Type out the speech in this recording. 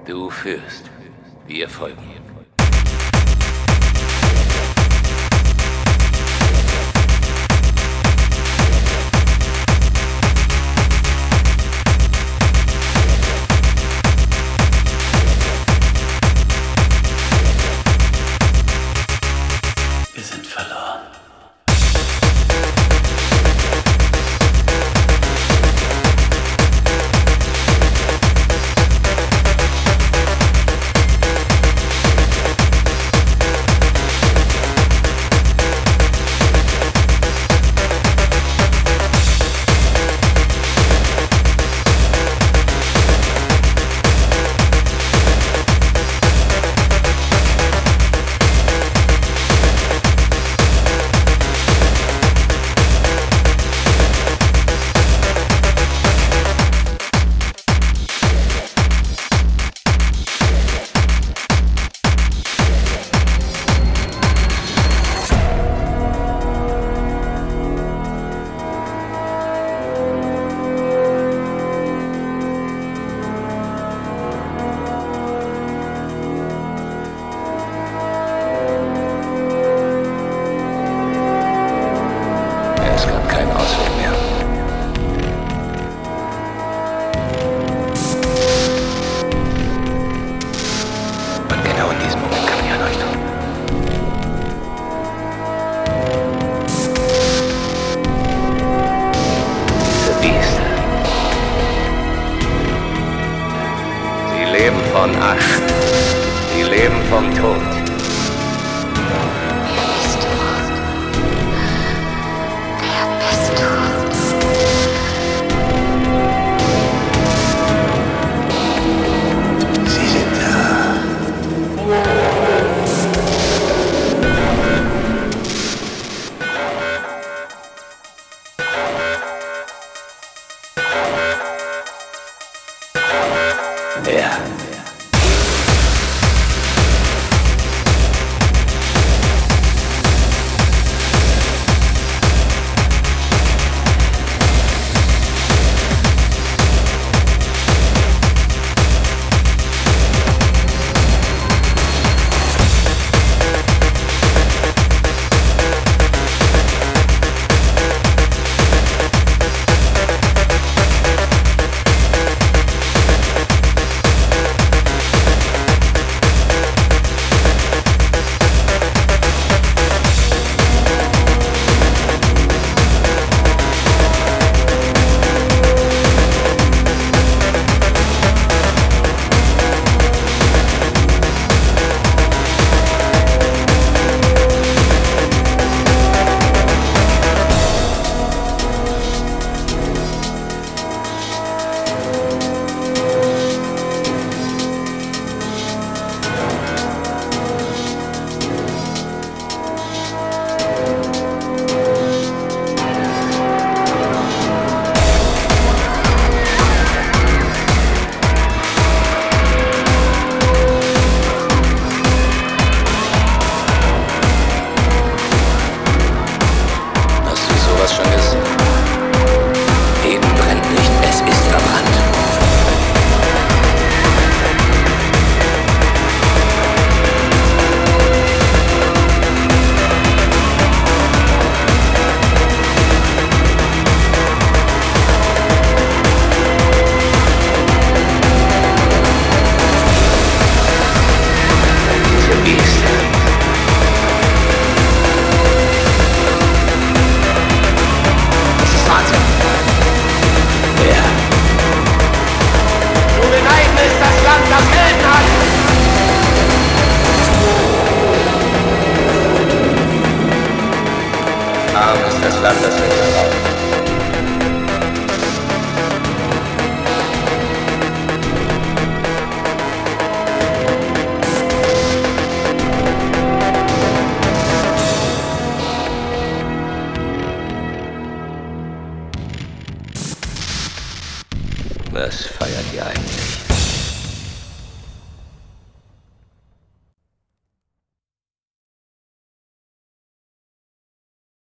Du führst. Wir folgen. Wir sind verloren. Es gab keinen Ausweg mehr. Und genau in diesem Moment kam die Erleuchtung. Diese Biester. Sie leben von Asch. Sie leben vom Tod. Ja. Schon gesehen. Eden brennt nicht, es ist verbrannt. Diese Biester. Wahnsinn. Ja. Du beneidest das Land, das Helden hat. Arm ist das Land, das Helden hat. Was feiert ihr eigentlich?